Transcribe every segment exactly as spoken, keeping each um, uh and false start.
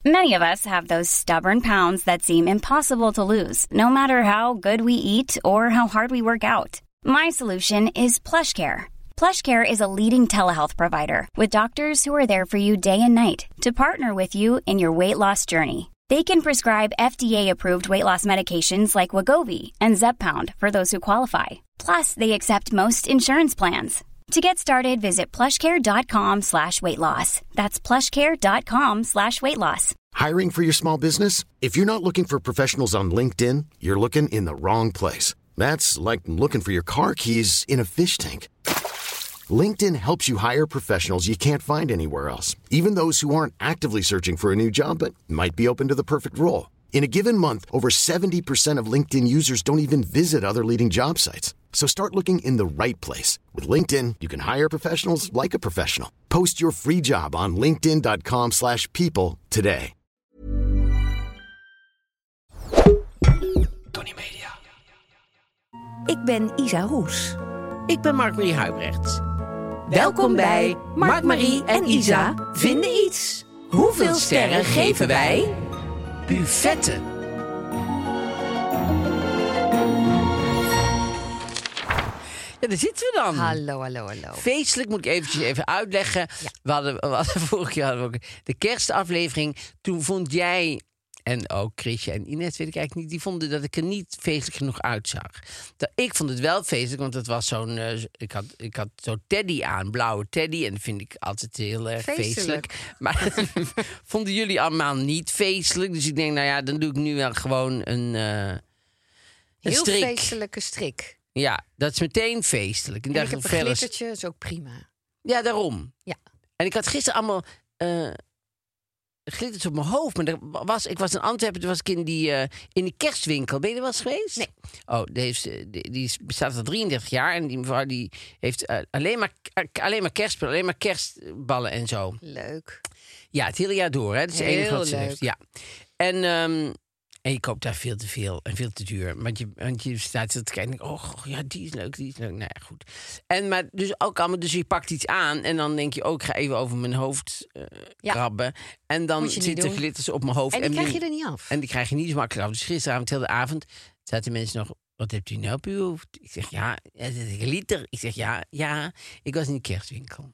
Many of us have those stubborn pounds that seem impossible to lose, no matter how good we eat or how hard we work out. My solution is PlushCare. PlushCare is a leading telehealth provider with doctors who are there for you day and night to partner with you in your weight loss journey. They can prescribe F D A-approved weight loss medications like Wegovy and Zepbound for those who qualify. Plus, they accept most insurance plans. To get started, visit plushcare.com slash weight loss. That's plushcare.com slash weight loss. Hiring for your small business? If you're not looking for professionals on LinkedIn, you're looking in the wrong place. That's like looking for your car keys in a fish tank. LinkedIn helps you hire professionals you can't find anywhere else, even those who aren't actively searching for a new job but might be open to the perfect role. In a given month, over seventy percent of LinkedIn users don't even visit other leading job sites. So start looking in the right place. With LinkedIn, you can hire professionals like a professional. Post your free job on linkedin.com slash people today. Tony Media. Ik ben Isa Roes. Ik ben Mark-Marie Huibrecht. Welkom bij Mark-Marie en Isa vinden iets. Hoeveel sterren geven wij? Buffetten. Ja, daar zitten we dan. Hallo, hallo, hallo. Feestelijk moet ik eventjes even uitleggen. Ja. We hadden, we hadden vorig jaar hadden we ook de kerstaflevering. Toen vond jij, en ook Chrisje en Ines, weet ik eigenlijk niet, die vonden dat ik er niet feestelijk genoeg uitzag. Dat, ik vond het wel feestelijk, want het was zo'n, uh, ik had, ik had zo'n teddy aan, blauwe teddy, en dat vind ik altijd heel erg uh, feestelijk. feestelijk. Maar vonden jullie allemaal niet feestelijk? Dus ik denk, nou ja, dan doe ik nu wel gewoon een, uh, een heel strik. feestelijke strik. Ja, dat is meteen feestelijk. En, en ik heb een verder... glittertje, is ook prima. Ja, daarom. Ja. En ik had gisteren allemaal uh, glitters op mijn hoofd. Maar er was, ik was in Antwerpen, toen was ik in die, uh, in die kerstwinkel. Ben je er wel eens geweest? Nee. Oh, die, heeft, die, die bestaat al drieëndertig jaar. En die mevrouw die heeft uh, alleen, maar, uh, alleen maar kerstballen, alleen maar kerstballen en zo. Leuk. Ja, het hele jaar door. Hè. Dat is het enige wat ze heeft. Ja. En... Um, En je koopt daar veel te veel en veel te duur. Want je, want je staat te kijken en denk, oh ja, die is leuk, die is leuk. Nou ja, goed. En maar dus ook allemaal, dus je pakt iets aan en dan denk je, oh, ik ga even over mijn hoofd uh, ja. krabben. En dan zitten glitters op mijn hoofd. En die en krijg je er niet af. En die krijg je niet zo makkelijk af. Dus gisteravond, heel de avond, zaten mensen nog, wat hebt u nou op uw hoofd? Ik zeg, ja, het is glitter. Ik zeg, ja, ja, ik was in de kerstwinkel.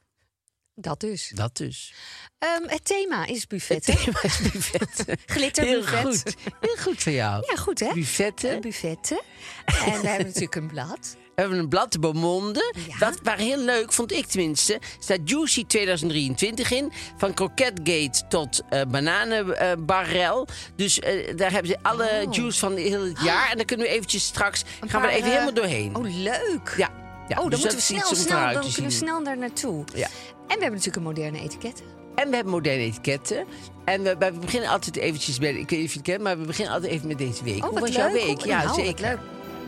Dat dus. Dat dus. Um, het thema is buffetten. Het thema is buffetten. Glitterbuffet. Heel goed. Heel goed van jou. Ja, goed hè? Buffetten. Uh, buffetten. En we hebben natuurlijk een blad. We hebben een blad, de Beaumonde. Ja. Dat waren heel leuk, vond ik tenminste. Er staat Juicy twintig drieëntwintig in. Van Crockettgate tot uh, bananenbarrel. Uh, dus uh, daar hebben ze alle oh. juice van heel het jaar. En dan kunnen we eventjes straks... Een gaan paar, we er even uh, helemaal doorheen. Oh, leuk. Ja. ja oh, dan dus moeten we snel, snel, dan kunnen we snel daar naartoe. Ja. En we hebben natuurlijk een moderne etiket. En we hebben moderne etiketten. En we, we beginnen altijd eventjes bij... Ik weet niet of je het kent, maar we beginnen altijd even met deze week. Oh, Hoe was leuk. jouw week? Oh, ja, nou, zeker. Leuk.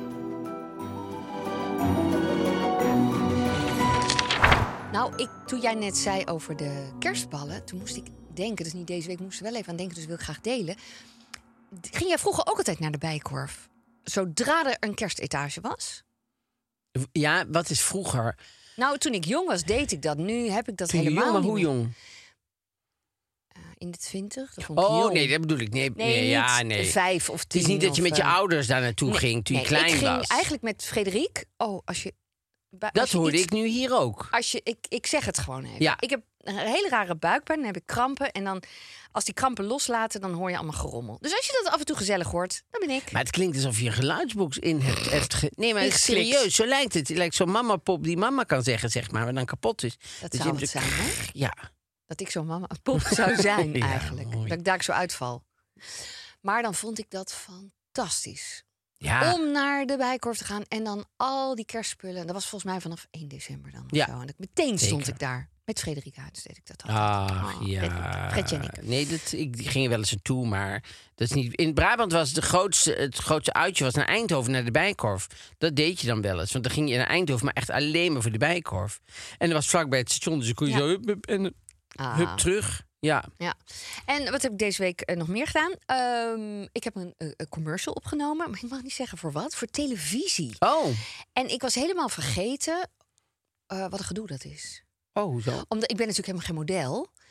Nou, ik, toen jij net zei over de kerstballen, toen moest ik denken, dus niet deze week, moest er wel even aan denken, dus wil ik graag delen. Ging jij vroeger ook altijd naar de Bijenkorf? Zodra er een kerstetage was? Ja, wat is vroeger? Nou, toen ik jong was, deed ik dat. Nu heb ik dat toen helemaal jong, maar niet hoe meer. jong? Uh, in de twintig? Dat vond ik Oh, jong. nee, dat bedoel ik. Nee, nee, nee niet ja, nee. vijf of tien. Het is niet dat je of, met je uh, ouders daar naartoe nee, ging toen nee, je klein ik ging was. eigenlijk met Frederik. Oh, als je... Als dat je hoorde iets, ik nu hier ook. Als je, ik, ik zeg het gewoon even. Ja. Ik heb een hele rare buikpijn, dan heb ik krampen. En dan, als die krampen loslaten, dan hoor je allemaal gerommel. Dus als je dat af en toe gezellig hoort, dan ben ik. Maar het klinkt alsof je een geluidsbox in hebt. hebt ge... Nee, maar Ingeslikt. serieus, zo lijkt het. Het lijkt zo'n mama-pop die mama kan zeggen, zeg maar, maar dan kapot is. Dat dus zou je het hebt zijn, de... hè? Ja. Dat ik zo'n mama-pop zou zijn, Ja, eigenlijk. mooi. Dat ik daar zo uitval. Maar dan vond ik dat fantastisch. Ja. Om naar de Bijenkorf te gaan en dan al die kerstspullen. Dat was volgens mij vanaf één december dan. Ja. Of zo. En ik, meteen stond Zeker. ik daar. Met Frederik Huids deed ik dat altijd. Ach, Oh, ja. Fredje en ik. Nee, dat, ik ging er wel eens naartoe, maar dat is niet... In Brabant was het, de grootste, het grootste uitje was naar Eindhoven, naar de Bijenkorf. Dat deed je dan wel eens, want dan ging je naar Eindhoven, maar echt alleen maar voor de Bijenkorf. En dat was vlakbij het station, dus dan kon je Ja. zo hup, hup, en Ah. hup terug. Ja. Ja. En wat heb ik deze week uh, nog meer gedaan? Um, ik heb een, een commercial opgenomen, maar ik mag niet zeggen voor wat. Voor televisie. Oh. En ik was helemaal vergeten uh, wat een gedoe dat is. Oh, hoezo? Omdat ik ben natuurlijk helemaal geen model.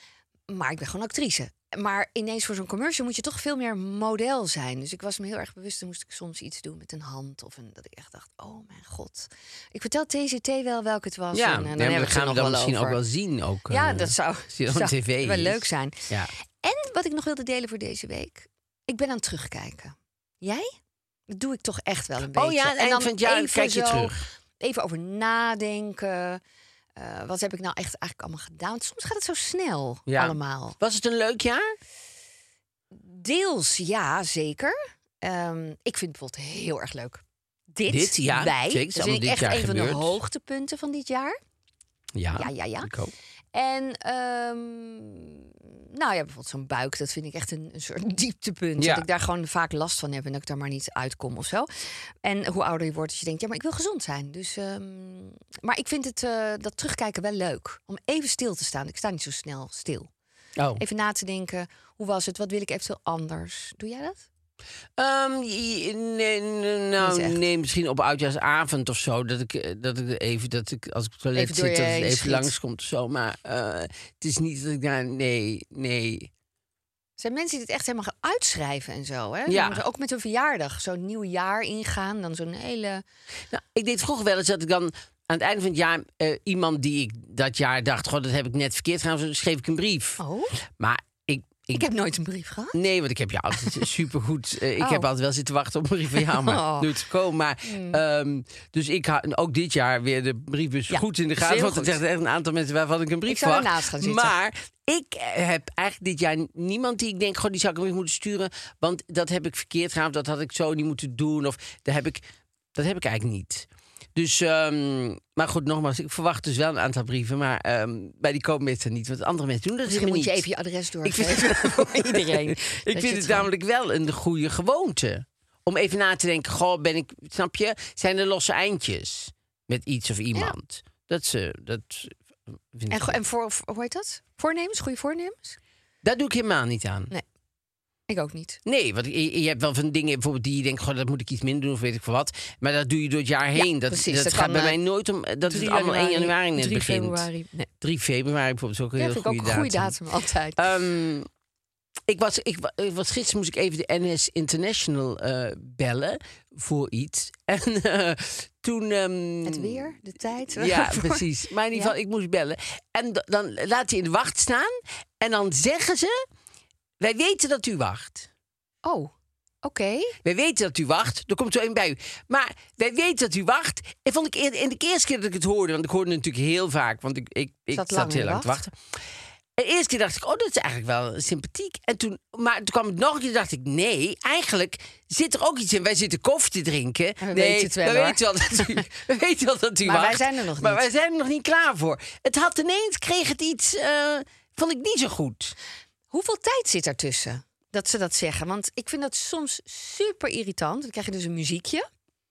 Maar ik ben gewoon actrice. Maar ineens voor zo'n commercial moet je toch veel meer model zijn. Dus ik was me heel erg bewust. Dan moest ik soms iets doen met een hand. Of een, dat ik echt dacht, oh mijn god. Ik vertel T C T wel welke het was. Ja, en, en ja, dan maar heb dat ik gaan we nog dan wel misschien over. ook wel zien. Ook, Ja, uh, dat zou, als die dan zou op tv wel is. leuk zijn. Ja. En wat ik nog wilde delen voor deze week. Ik ben aan het terugkijken. Jij? Dat doe ik toch echt wel een beetje. Oh ja, aan het eind van het jaar kijk je zo, terug. Even over nadenken. Uh, wat heb ik nou echt eigenlijk allemaal gedaan? Want soms gaat het zo snel Ja. allemaal. Was het een leuk jaar? Deels ja, zeker. Um, ik vind het bijvoorbeeld heel erg leuk. Dit, Dit, ja, wij. zeker. Is Dat allemaal vind ik dit echt jaar een van de gebeurd. hoogtepunten van dit jaar. Ja, Ja, ja, ja. ik ook. En um, nou ja, bijvoorbeeld zo'n buik, dat vind ik echt een, een soort dieptepunt. Ja. Dat ik daar gewoon vaak last van heb en dat ik daar maar niet uitkom of zo. En hoe ouder je wordt, dat je denkt, ja, maar ik wil gezond zijn. Dus, um, maar ik vind het, uh, dat terugkijken wel leuk. Om even stil te staan. Ik sta niet zo snel stil. Oh. Even na te denken, hoe was het? Wat wil ik eventueel anders? Doe jij dat? Um, nee, nee, nou, nee, misschien op oudjaarsavond of zo. Dat ik, dat ik even, dat ik als ik op het toilet Even door zit, je dat het heen even schiet. langskomt of zo. Maar uh, het is niet dat ik daar, nee, nee. Er zijn mensen die het echt helemaal gaan uitschrijven en zo. Hè? Ja. Dan ook met hun verjaardag. Zo'n nieuw jaar ingaan. Dan zo'n hele... Nou, ik deed vroeger wel eens dat ik dan aan het einde van het jaar uh, iemand die ik dat jaar dacht, god, dat heb ik net verkeerd gedaan, zo schreef ik een brief. Oh, Maar ik, ik, ik heb nooit een brief gehad. Nee, want ik heb je altijd supergoed. Uh, ik Oh. heb altijd wel zitten wachten op een brief van jou, maar Oh. nooit gekomen. Maar, Mm. um, dus ik ha ook dit jaar weer de briefbus Ja, goed in de heel gaten. Want goed. er zijn echt een aantal mensen waarvan ik een brief Ik zou verwacht. ernaast gaan zitten. Maar ik heb eigenlijk dit jaar niemand die ik denk, goh, die zou ik een brief moeten sturen. Want dat heb ik verkeerd gedaan. Of dat had ik zo niet moeten doen. Of dat heb ik, dat heb ik eigenlijk niet. Dus, um, maar goed, nogmaals, ik verwacht dus wel een aantal brieven. Maar um, bij die komen mensen niet. Want andere mensen doen dat Misschien helemaal moet je niet. even je adres Ik vind doorgeven het, voor iedereen. ik Dat je vind het gewoon- namelijk wel een goede gewoonte. Om even na te denken, goh, ben ik, snap je, zijn er losse eindjes met iets of iemand? Dat ze, dat vind ik En, goed. go- en voor, voor- hoe heet dat? Voornemens? Goede voornemens? Daar doe ik helemaal niet aan. Nee. Ik ook niet. Nee, want je, je hebt wel van dingen bijvoorbeeld die je denkt, goh, dat moet ik iets minder doen of weet ik veel wat. Maar dat doe je door het jaar heen. dat precies. dat Dat gaat kan, bij eh, mij nooit om dat het drie allemaal één januari net drie begint. februari. Nee. drie februari bijvoorbeeld is ook een Ja, hele vind ik ook goede een goede datum. datum altijd. Um, ik was, ik, wa- ik was gisteren moest ik even de N S International eh, bellen voor iets. En uh, toen... Um, Het weer, de tijd. Ja, Voor- precies. Maar in ieder geval, Ja. ik moest bellen. En d- dan laat hij in de wacht staan. En dan zeggen ze, wij weten dat u wacht. Oh, oké. Wij weten dat u wacht. Er komt zo een bij u. Maar wij weten dat u wacht. En vond ik eer- in de eerste keer dat ik het hoorde, want ik hoorde het natuurlijk heel vaak, want ik, ik, ik Zat zat, lang in heel de lang te wacht. wachten. En de eerste keer dacht ik, oh, dat is eigenlijk wel sympathiek. En toen, maar toen kwam het nog een keer, dacht ik, nee, eigenlijk zit er ook iets in. Wij zitten koffie te drinken. we nee, weten het wel, we hoor. weten wel dat u, we weten wel dat u Maar wij wacht. zijn er nog Maar niet. wij zijn er nog niet klaar voor. Het had ineens, kreeg het iets, uh, vond ik niet zo goed. Hoeveel tijd zit ertussen dat ze dat zeggen? Want ik vind dat soms super irritant. Dan krijg je dus een muziekje.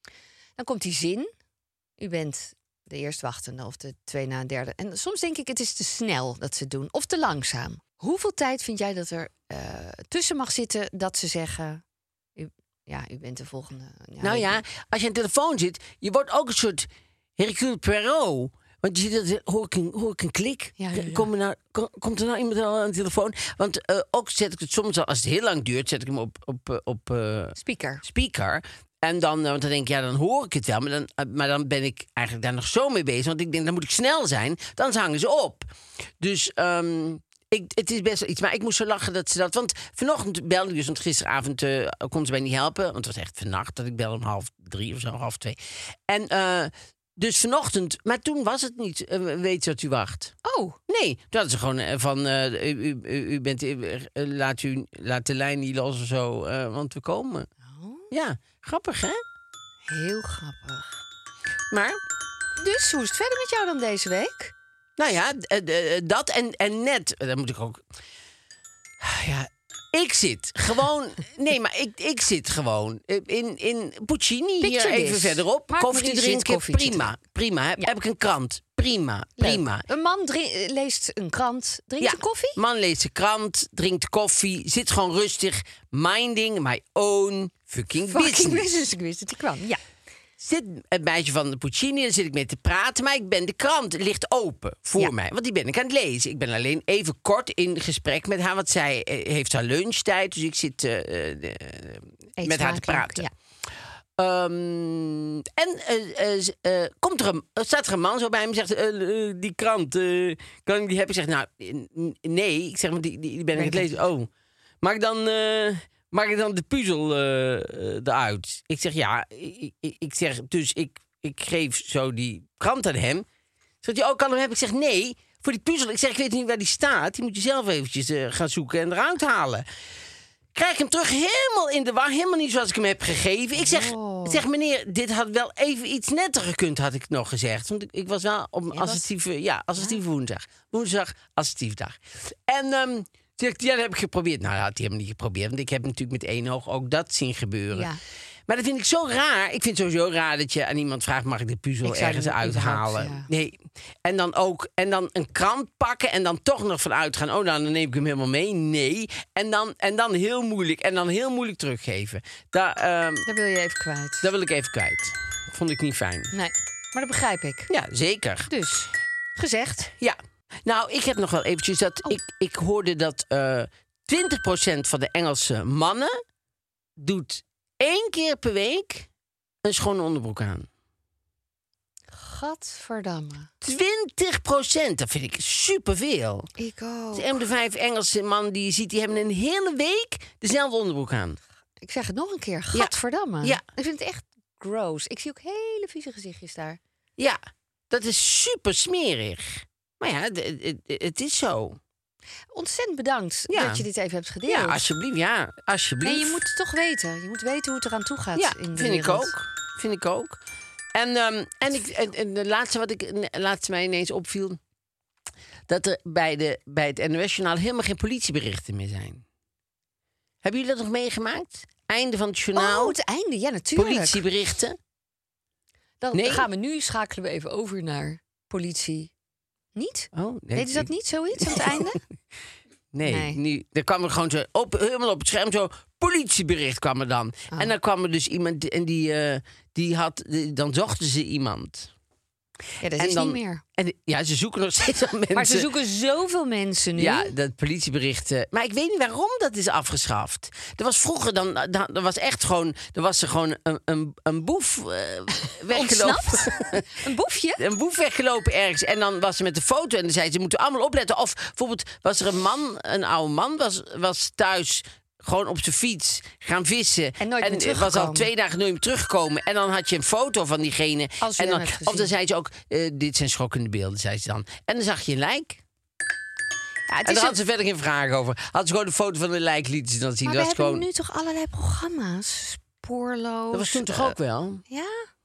Dan komt die zin. U bent de eerstwachtende of de twee na een derde. En soms denk ik, het is te snel dat ze het doen. Of te langzaam. Hoeveel tijd vind jij dat er uh, tussen mag zitten dat ze zeggen... U, ja, u bent de volgende. Ja, Nou ja, als je aan de telefoon zit, je wordt ook een soort Hercule Poirot. Want je ziet dat, hoor ik een, hoor ik een klik? Ja, ja, ja. Kom er nou, kom, komt er nou iemand al aan de telefoon? Want uh, ook zet ik het soms al, als het heel lang duurt, zet ik hem op, op, uh, op uh, Speaker. speaker. En dan, uh, want dan denk ik, ja, dan hoor ik het wel. Maar dan, uh, maar dan ben ik eigenlijk daar nog zo mee bezig. Want ik denk, dan moet ik snel zijn. Dan hangen ze op. Dus... Um, Ik, het is best wel iets, maar ik moest zo lachen dat ze dat... Want vanochtend belde ik dus, want gisteravond uh, kon ze mij niet helpen. Want het was echt vannacht dat ik belde om half drie of zo, half twee. En uh, dus vanochtend... Maar toen was het niet, uh, weet je dat u wacht. Oh, Nee, toen hadden ze gewoon uh, van... Uh, u, u, u bent, uh, laat, u, laat de lijn niet los of zo, uh, want we komen. oh, Ja, grappig, hè? heel grappig. Maar... Dus hoe is het verder met jou dan deze week? Nou ja, uh, uh, dat en, en net, uh, dan moet ik ook... Ja, ik zit gewoon... Nee, maar ik, ik zit gewoon in, in Puccini, hier Picture even this. verderop. Mark Koffie Maurice drinken, zit koffietje prima. Prima. Heb, Ja. heb ik een krant, prima. Prima. Leuk. Een man dri- leest een krant, drinkt Ja, een koffie? man leest de krant, drinkt koffie, zit gewoon rustig. Minding my own fucking, Fucking business. business, ik wist dat die kwam. Ja. zit het meisje van de Puccini, daar zit ik mee te praten. Maar ik ben de krant, ligt open voor Ja. mij. Want die ben ik aan het lezen. Ik ben alleen even kort in gesprek met haar. Want zij eh, heeft haar lunchtijd. Dus ik zit eh, eh, Eet met haar te smakelijk, praten. Ja. Ehm, en eh, eh, eh, komt er een, staat er een man zo bij me en zegt... eh, eh, die krant, eh, kan ik die hebben? Ik zeg, nou, n- nee. Ik zeg, maar die, die, die ben ik aan het lezen. Oh, mag ik dan... eh, Mag ik dan de puzzel eh, eh, eruit? Ik zeg, ja. Ik, ik, ik zeg, dus ik, ik geef zo die krant aan hem. Zegt hij, oh, kan hem hebben? Ik zeg, nee, voor die puzzel. Ik zeg, ik weet niet waar die staat. Die moet je zelf eventjes eh, gaan zoeken en eruit halen. Krijg hem terug helemaal in de war. Helemaal niet zoals ik hem heb gegeven. Ik zeg, Oh. ik zeg meneer, dit had wel even iets netter gekund, had ik nog gezegd. Want ik, ik was wel op een Jij was- assertieve, ja, assertieve woensdag. Woensdag, assertief dag. En... ehm zegt hij, ja, dat heb ik geprobeerd. Nou, dat had hij helemaal niet geprobeerd. Want ik heb natuurlijk met één oog ook dat zien gebeuren. Ja. Maar dat vind ik zo raar. Ik vind het sowieso raar dat je aan iemand vraagt... mag ik de puzzel Ik zou ergens hem uithalen? überhaupt, Nee. En dan ook en dan een krant pakken en dan toch nog vanuit gaan... oh, dan neem ik hem helemaal mee. Nee. En dan, en dan heel moeilijk. En dan heel moeilijk teruggeven. Daar, ehm, Daar wil je even kwijt. dat wil ik even kwijt. Vond ik niet fijn. Nee, maar dat begrijp ik. Ja, zeker. Dus, gezegd. Ja. Nou, ik heb nog wel eventjes dat... Oh. Ik, ik hoorde dat eh twintig procent van de Engelse mannen... doet één keer per week een schone onderbroek aan. Gadverdamme. twintig procent, dat vind ik superveel. Ik ook. De een op de vijf Engelse mannen die je ziet... die hebben een hele week dezelfde onderbroek aan. Ik zeg het nog een keer. Gadverdamme. Ja. Ik vind het echt gross. Ik zie ook hele vieze gezichtjes daar. Ja, dat is super smerig. Maar ja, d- d- d- het is zo. Ontzettend bedankt Ja. dat je dit even hebt gedeeld. Ja, alsjeblieft. Ja, alsjeblieft. En je moet het toch weten. Je moet weten hoe het eraan toe gaat Ja, in de vind ik wereld. ook. Vind ik ook. En, ehm, en, ik, en, en de laatste wat ik de laatste mij ineens opviel... dat er bij, de, bij het N O S-journaal helemaal geen politieberichten meer zijn. Hebben jullie dat nog meegemaakt? Einde van het journaal. Oh, het einde. Ja, natuurlijk. Politieberichten. Dan Nee. gaan we nu, schakelen we even over naar politie. Niet? Oh, nee, Deden ze dat ik- niet, zoiets, aan het einde? Nee, Nee. Nu, er kwam er gewoon zo op, helemaal op het scherm zo politiebericht kwam er dan. Oh. En dan kwam er dus iemand en die, eh, die had, die- dan zochten ze iemand. Ja, dat en is dan, niet meer. En, ja, ze zoeken nog steeds al mensen. Maar ze zoeken zoveel mensen nu. Ja, dat politiebericht. eh, Maar ik weet niet waarom dat is afgeschaft. Er was vroeger dan, dan er was echt gewoon, er was er gewoon een, een, een boef eh, weggelopen. Ontsnapt? Een boefje? Een boef weggelopen ergens. En dan was ze met de foto en dan zei ze, ze moeten allemaal opletten. Of bijvoorbeeld was er een man, een oude man, was, was thuis gewoon op zijn fiets gaan vissen. En nooit meer was al teruggekomen. twee dagen nooit meer teruggekomen. En dan had je een foto van diegene. Als je en hem dan, hebt of dan gezien. zei ze ook, eh, dit zijn schokkende beelden, zei ze dan. En dan zag je een lijk. Ja, het En is daar een- had ze verder geen vragen over. Had ze gewoon een foto van een lijk lieten ze dan zien. Maar Dat we was hebben gewoon. nu toch allerlei programma's? Spoorloos. Dat was toen toch eh, ook wel? Ja?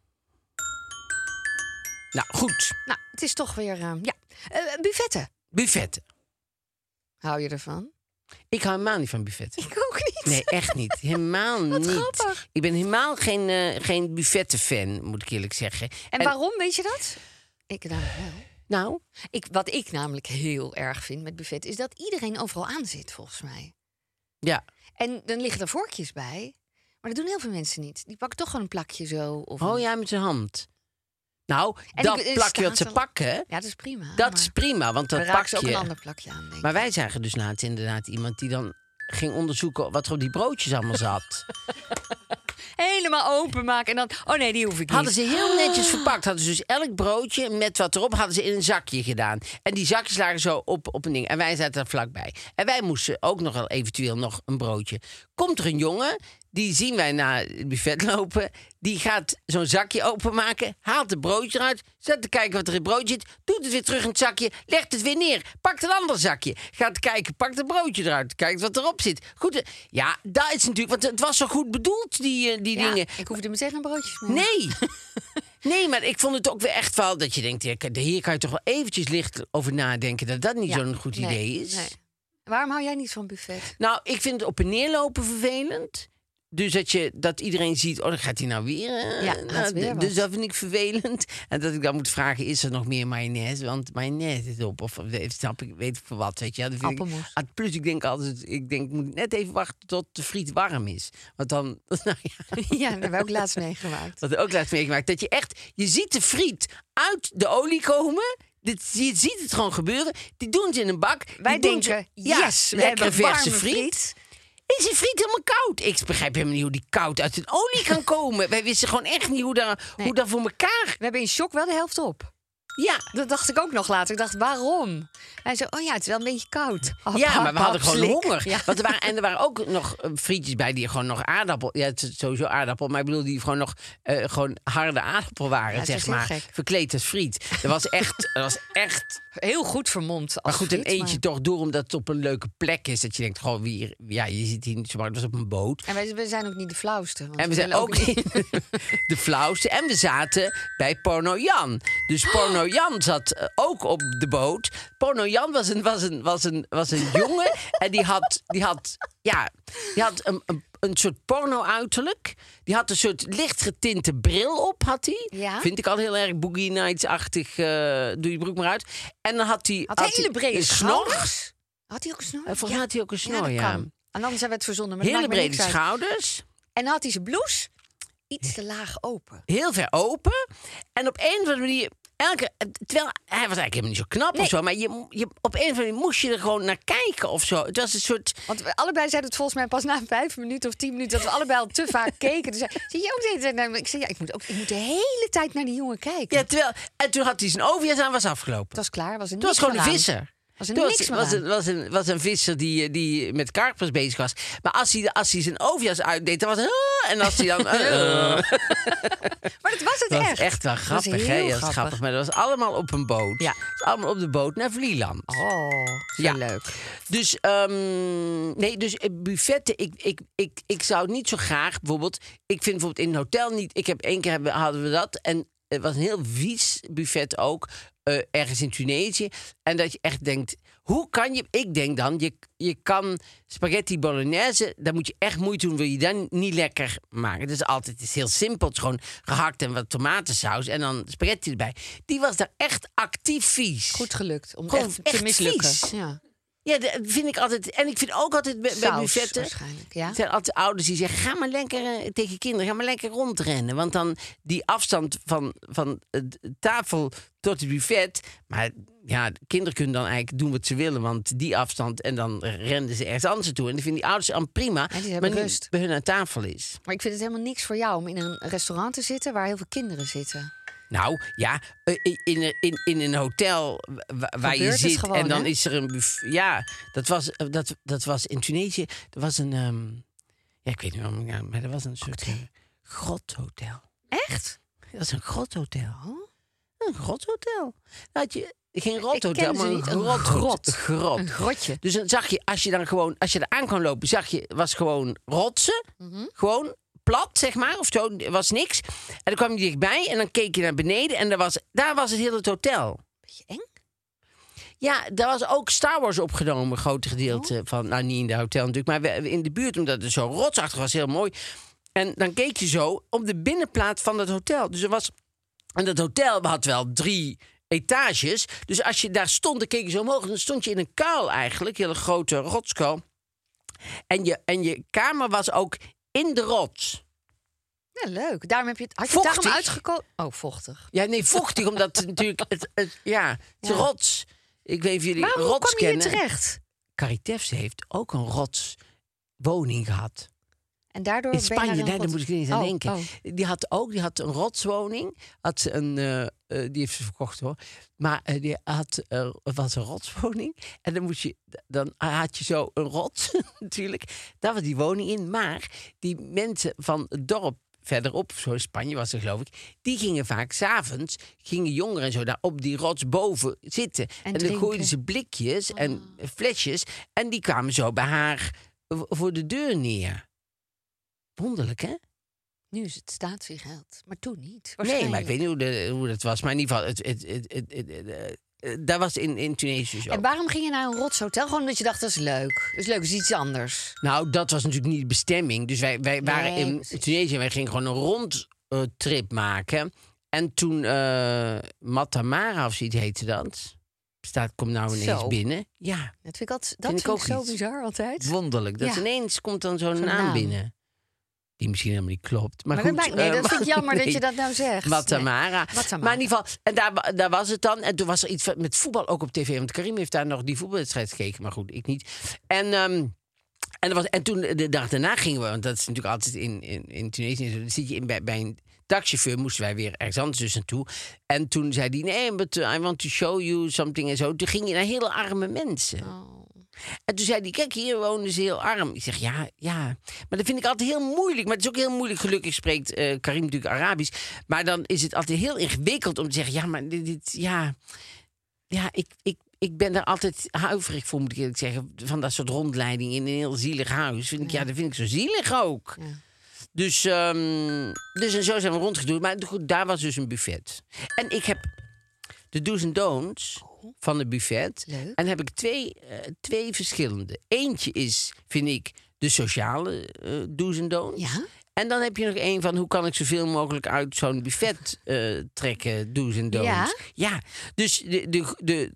Nou, goed. Nou, het is toch weer... eh, ja. Eh, buffetten. Buffetten. Hou je ervan? Ik hou helemaal niet van buffetten. Ik ook niet. Nee, echt niet. Helemaal Wat niet. grappig. Ik ben helemaal geen, eh geen buffetten-fan, moet ik eerlijk zeggen. En waarom, weet je dat? Ik namelijk wel. Nou, Ik, wat ik namelijk heel erg vind met buffet... is dat iedereen overal aan zit, volgens mij. ja. En dan liggen er vorkjes bij. Maar dat doen heel veel mensen niet. Die pakken toch gewoon een plakje zo. Of Oh een- ja, met zijn hand. Nou, En dat ik- er plakje wat ze staat er- pakken, Ja, dat is prima. dat maar is prima. Want dat dan raken ze ook pakje... een ander plakje aan, denk ik. Maar wij zagen dus laatst inderdaad iemand die dan ging onderzoeken wat er op die broodjes allemaal zat. Helemaal openmaken en dan... Oh nee, die hoef ik niet. Hadden ze heel netjes verpakt. Hadden ze dus elk broodje met wat erop hadden ze in een zakje gedaan. En die zakjes lagen zo op, op een ding. En wij zaten er vlakbij. En wij moesten ook nog wel eventueel nog een broodje. Komt er een jongen, die zien wij naar het buffet lopen. Die gaat zo'n zakje openmaken, haalt het broodje eruit, zet te kijken wat er in het broodje zit, doet het weer terug in het zakje, legt het weer neer, pakt een ander zakje, gaat kijken, pakt het broodje eruit, kijkt wat erop zit. Goed, eh, ja, dat is natuurlijk, want het was zo goed bedoeld, die, eh, die Ja, dingen. ik hoef er meteen geen broodjes meer. Nee. Nee, maar ik vond het ook weer echt wel dat je denkt... ja, hier kan je toch wel eventjes licht over nadenken... dat dat niet Ja, zo'n goed nee, idee is. nee. Waarom hou jij niet van buffet? Nou, ik vind het op en neer lopen vervelend. Dus dat, je, dat iedereen ziet, oh, dan gaat hij nou weer. Uh, Ja, nou, gaat weer d- dus wat. dat vind ik vervelend. En dat ik dan moet vragen, is er nog meer mayonaise? Want mayonaise is op. Of of snap ik, weet ik voor wat, weet je. Ja, dat vind ik, Appelmoes. ah, plus ik denk altijd, ik denk, ik moet net even wachten tot de friet warm is. Want dan, nou ja, Ja, dat hebben we ook laatst meegemaakt. dat ook laatst meegemaakt. Dat je echt, je ziet de friet uit de olie komen. Dit, je ziet het gewoon gebeuren. Die doen ze in een bak. Die Wij doen ze- denken, ja, yes, we lekkere hebben verse warme friet. Is die friet helemaal koud? Ik begrijp helemaal niet hoe die koud uit een olie kan komen. Wij wisten gewoon echt niet hoe dat, Nee. hoe dat voor elkaar... We hebben in shock wel de helft op. Ja, Dat dacht ik ook nog later. Ik dacht, waarom? Hij zei, oh ja, het is wel een beetje koud. Hap, ja hap, maar we hap, hadden gewoon slik. honger. Ja. Want er waren, en er waren ook nog eh, frietjes bij die gewoon nog aardappel... Ja, het is sowieso aardappel, maar ik bedoel die gewoon nog eh, gewoon harde aardappel waren, Ja, het zeg was heel maar. gek. Verkleed als friet. Dat was echt... Dat was echt Heel goed vermomd als maar goed, een friet, eentje maar- toch door omdat het op een leuke plek is. Dat je denkt, gewoon wie, ja, je ziet hier niet zo maar het was op een boot. En wij, we zijn ook niet de flauwste. want En we zijn willen ook niet de flauwste. En we zaten bij Porno Jan. Dus Porno Jan zat eh, ook op de boot. Porno Jan was een, was een, was een, was een jongen. En die had, die had, ja, die had een, een, een soort porno-uiterlijk. Die had een soort licht getinte bril op, had hij. Ja. Vind ik al heel erg Boogie Nights-achtig. eh, doe je broek maar uit. En dan had hij... Had hele hij brede een snor. schouders. Had hij ook een snor? Eh, Volgens mij had hij ook een snor, dat ja. kan. En anders hebben we het verzonnen. Maar dat Hele maakt me brede niks uit. schouders. En dan had hij zijn blouse iets te laag open. Heel ver open. En op een of andere manier... Elke, terwijl hij was eigenlijk helemaal niet zo knap Nee. of zo. Maar je, je, op een of andere manier moest je er gewoon naar kijken of zo. Het was een soort... Want we allebei zeiden het volgens mij pas na vijf minuten of tien minuten... dat we allebei al te vaak keken. Dus zei, zie je ook de hele tijd naar me? Ik zei, ja, ik moet, ook, ik moet de hele tijd naar die jongen kijken. Ja, terwijl, en toen had hij zijn overjas aan, was afgelopen. Het was klaar, was er Toen was niks gewoon een meer aan. visser. Was er Toen niks was, meer was, aan. een, was, een, was een visser die, die met karpers bezig was. Maar als hij, als hij zijn overjas uitdeed, dan was hij... "Ah," en als hij dan... "Ah." Maar dat was het Dat was echt. echt wel Dat was grappig, hè? heel Ja, dat is grappig. grappig. Maar dat was allemaal op een boot. Ja. Dat was allemaal op de boot naar Vlieland. Oh, zo Ja. leuk. Dus, ehm, nee, dus eh, buffetten, ik, ik, ik, ik zou het niet zo graag, bijvoorbeeld... Ik vind bijvoorbeeld in een hotel niet... Ik heb één keer hebben, hadden we dat en het was een heel vies buffet ook, eh, ergens in Tunesië. En dat je echt denkt, hoe kan je... Ik denk dan, je, je kan spaghetti bolognese, daar moet je echt moeite doen, wil je dan niet lekker maken. Het is altijd, het is heel simpel, het is gewoon gehakt en wat tomatensaus en dan spaghetti erbij. Die was daar echt actief vies. Goed gelukt om Gewoon echt te echt mislukken. vies. Ja. Ja, dat vind ik altijd. En ik vind ook altijd bij, bij Saus buffetten. waarschijnlijk, ja. Er zijn altijd ouders die zeggen: ga maar lekker eh, tegen kinderen, ga maar lekker rondrennen. Want dan die afstand van, van de tafel tot het buffet. Maar ja, de kinderen kunnen dan eigenlijk doen wat ze willen. Want die afstand en dan renden ze ergens anders toe. En die vinden die ouders aan prima. Ja, die hebben maar niet rust. bij hun aan tafel is. Maar ik vind het helemaal niks voor jou om in een restaurant te zitten waar heel veel kinderen zitten. Nou ja, eh, in, een- in, in een hotel wa- waar je Gebeurt het zit gewoon, en dan hè? is er een buffet. Ja, dat was, eh, dat, dat was in Tunesië. Er was een, ehm, ja, ik weet niet waarom, ja, maar er was een soort eh, grothotel. Echt? Dat is een grothotel. Oh. Een grothotel. Dan had je geen rothotel, ken ze maar een niet. Een grot. grot. grot. Een grotje. Dus dan zag je, als je dan gewoon, als je er aan kwam lopen, zag je, was gewoon rotsen. Mhm. Gewoon plat, zeg maar, of zo, er was niks. En dan kwam je dichtbij en dan keek je naar beneden en daar was, daar was het hele hotel. Beetje eng? Ja, daar was ook Star Wars opgenomen, een groot gedeelte van, nou niet in de hotel natuurlijk, maar we- in de buurt, omdat het zo rotsachtig was, heel mooi. En dan keek je zo op de binnenplaat van het hotel. Dus er was, en dat hotel had wel drie etages. Dus als je daar stond, dan keek je zo omhoog, en dan stond je in een kuil eigenlijk, een hele grote rotskuil. En je, en je kamer was ook in de rots. Ja, leuk. Daarom heb je het, had je het daarom Vochtig. uitgekozen? Oh, vochtig. Ja, nee, vochtig, omdat het natuurlijk, het, het, ja, het is Ja. rots. Ik weet niet of jullie Waarom rots kwam je hier kennen. terecht? Caritefs heeft ook een rotswoning gehad. En daardoor In ben je naar Spanje, een daar rot- moet ik niet eens aan Oh, denken. oh. Die had ook die had een rotswoning. Had ze een, eh, eh, die heeft ze verkocht hoor. Maar eh, die had, eh, was een rotswoning. En dan, moest je, dan had je zo een rots natuurlijk. Daar was die woning in. Maar die mensen van het dorp verderop, zo in Spanje was er geloof ik, die gingen vaak s'avonds, gingen jongeren en zo daar op die rots boven zitten. En, dan drinken. gooiden ze blikjes en flesjes. En die kwamen zo bij haar v- voor de deur neer. Wonderlijk, hè? Nu is het statiegeld, maar toen niet. Nee, maar ik weet niet hoe, de, hoe dat was. Maar in ieder geval, het, het, het, het, het, het, uh, daar was in, in Tunesië zo. En waarom ging je naar een rotshotel? Gewoon omdat je dacht, dat is leuk. Dat is leuk, dat is iets anders. Nou, dat was natuurlijk niet de bestemming. Dus wij, wij waren Nee, in precies. Tunesië en wij gingen gewoon een rondtrip maken. En toen uh, Matamara of zoiets heette dat. Staat, komt nou ineens Zo. binnen. Ja, Dat vind ik, altijd, dat Vind vind ik ik ook zo iets. bizar altijd. wonderlijk. Dat Ja. ineens komt dan zo'n Zo'n naam, naam. binnen. Die misschien helemaal niet klopt. Maar, Maar goed, dat, maakt- nee, uh, dat vind ik jammer nee. dat je dat nou zegt. Matamara. Nee. Matamara. Maar in ieder geval, en daar, daar was het dan. En toen was er iets van- met voetbal ook op tv. Want Karim heeft daar nog die voetbalwedstrijd gekeken. Maar goed, ik niet. En, ehm, en, er was, en toen, de dag daarna gingen we... Want dat is natuurlijk altijd in, in, in Tunesië. Dan zit je in, bij, bij een taxichauffeur. Moesten wij weer ergens anders dus naartoe. En toen zei hij, nee, but uh, I want to show you something en zo. Toen ging je naar hele arme mensen. Oh. En toen zei hij, kijk, hier wonen ze heel arm. Ik zeg, ja, ja. Maar dat vind ik altijd heel moeilijk. Maar het is ook heel moeilijk. Gelukkig spreekt uh, Karim natuurlijk Arabisch. Maar dan is het altijd heel ingewikkeld om te zeggen... ja, maar dit, dit ja... Ja, ik, ik, ik ben daar altijd huiverig voor, moet ik eerlijk zeggen. Van dat soort rondleiding in een heel zielig huis. Vind ik, ja. ja, dat vind ik zo zielig ook. Ja. Dus, um, dus en zo zijn we rondgedoen. Maar goed, daar was dus een buffet. En ik heb de do's en don'ts van het buffet. Leuk. En dan heb ik twee, uh, twee verschillende. Eentje is, vind ik, de sociale uh, do's en don'ts. Ja? En dan heb je nog één van hoe kan ik zoveel mogelijk uit zo'n buffet uh, trekken, do's en don'ts. Ja? Ja, dus de, de, de,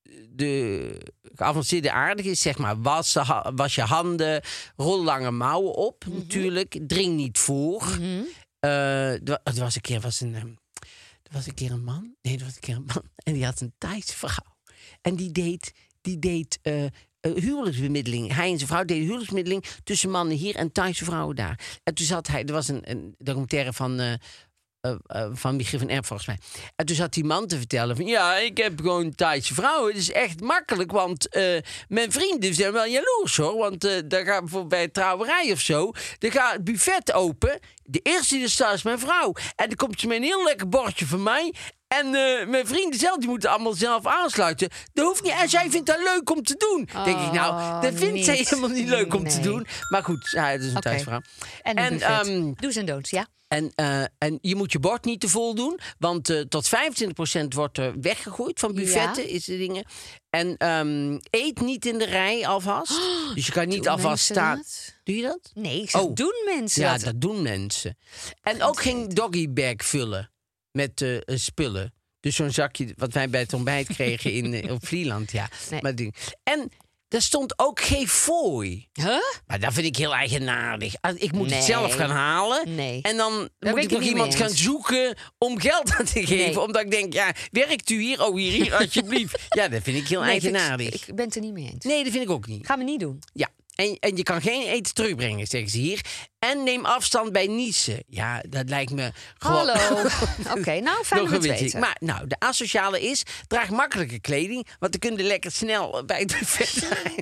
de geavanceerde aardige is zeg maar was, was je handen, rol lange mouwen op mm-hmm. natuurlijk, dring niet voor. Mm-hmm. Uh, er was een keer was een, um, er was een keer een man, nee, er was een keer een man en die had een Thaise vrouw en die deed, die deed uh, Uh, huwelijksbemiddeling. Hij en zijn vrouw deden huwelijksbemiddeling tussen mannen hier en Thaise vrouwen daar. En toen zat hij, er was een, een documentaire van, uh, uh, uh, van Michiel van Erp volgens mij. En toen zat die man te vertellen van ja, ik heb gewoon Thaise vrouwen. Het is echt makkelijk, want uh, mijn vrienden zijn wel jaloers hoor. Want uh, dan gaat bijvoorbeeld bij een trouwerij of zo, dan gaat het buffet open. De eerste die er staat is mijn vrouw. En dan komt ze met een heel lekker bordje van mij. En uh, mijn vrienden zelf, die moeten allemaal zelf aansluiten. Dat hoeft niet. En zij vindt dat leuk om te doen. Oh, denk ik, nou, dat vindt niet. zij helemaal niet leuk om Nee. te doen. Maar goed, ja, het is een Oké. thuisvrouw. En, en buffet. um, Do's en don'ts, ja. en, uh, en je moet je bord niet te vol doen. Want uh, tot vijfentwintig procent wordt er weggegooid van buffetten. Ja. Is de dingen. En um, eet niet in de rij alvast. Oh, dus je kan niet doen alvast mensen staan. dat? Doe je dat? Nee, ik zeg, Oh. doen mensen Ja, dat? dat doen mensen. En ook geen doggybag vullen met uh, spullen. Dus zo'n zakje wat wij bij het ontbijt kregen in, uh, op Vlieland. Ja. Nee. Maar die, en er stond ook geen fooi. Huh? Maar dat vind ik heel eigenaardig. Ik moet Nee. het zelf gaan halen. Nee. En dan ben moet ik ik nog het niet iemand mee gaan eens. zoeken om geld aan te geven. Nee. Omdat ik denk, ja, werkt u hier? Oh, hier, hier, alsjeblieft. Ja, dat vind ik heel Nee, eigenaardig. Ik, ik ben het er niet mee eens. Nee, dat vind ik ook niet. Gaan we niet doen. Ja, en, en je kan geen eten terugbrengen, zeggen ze hier. En neem afstand bij niezen. Ja, dat lijkt me gewoon... Hallo. Oké, nou, fijn om Nog het te een beetje. weten. Maar nou, de asociale is, draag makkelijke kleding, want dan kun je lekker snel bij het buffet zijn.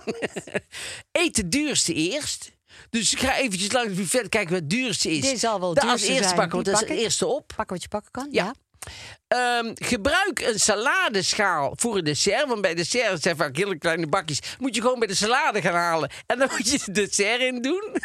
Eet het duurste eerst. Dus ik ga eventjes langs het buffet kijken wat het duurste is. Dit zal wel het Dat als duurste eerste zijn. pakken, want Die dat is het pak ik. eerste op. Pakken wat je pakken kan, Ja. ja. Um, gebruik een saladeschaal voor een dessert. Want bij dessert zijn vaak hele kleine bakjes. Moet je gewoon bij de salade gaan halen. En dan moet je het dessert in doen.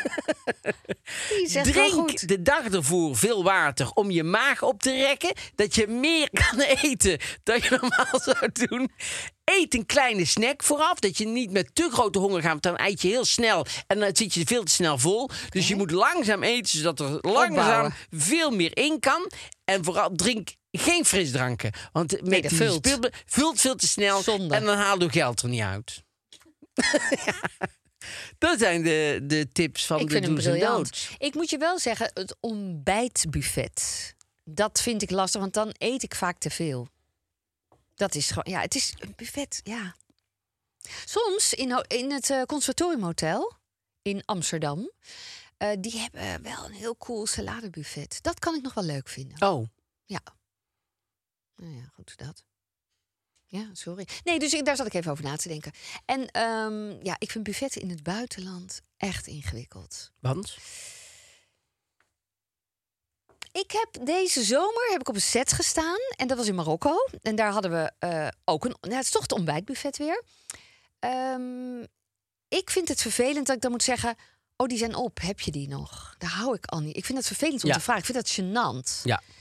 Die zegt wel Drink goed. de dag ervoor veel water om je maag op te rekken. Dat je meer kan eten dan je normaal zou doen. Eet een kleine snack vooraf. Dat je niet met te grote honger gaat. Want dan eet je heel snel. En dan zit je veel te snel vol. Dus je moet langzaam eten. Zodat er langzaam Opbouwen. veel meer in kan. En vooral drink geen frisdranken. Want met dat die vult. speel- vult veel te snel. Zonde. En dan haal je geld er niet uit. Ja. Dat zijn de, de tips van Ik de vind hem do's en briljant. don'ts. Ik moet je wel zeggen, het ontbijtbuffet. Dat vind ik lastig, want dan eet ik vaak te veel. Dat is gewoon, ja, het is een buffet, ja. Soms in, ho- in het uh, Conservatoriumhotel in Amsterdam, uh, die hebben wel een heel cool saladebuffet. Dat kan ik nog wel leuk vinden. Oh, Ja. Nou ja, goed dat. Ja, sorry. Nee, dus ik, daar zat ik even over na te denken. En um, ja, ik vind buffetten in het buitenland echt ingewikkeld. want? Ik heb deze zomer heb ik op een set gestaan. En dat was in Marokko. En daar hadden we uh, ook een... Nou, het is toch het ontbijtbuffet weer. Um, ik vind het vervelend dat ik dan moet zeggen... Oh, die zijn op. Heb je die nog? Daar hou ik al niet. Ik vind het vervelend om Ja. te vragen. Ik vind dat gênant. Ja.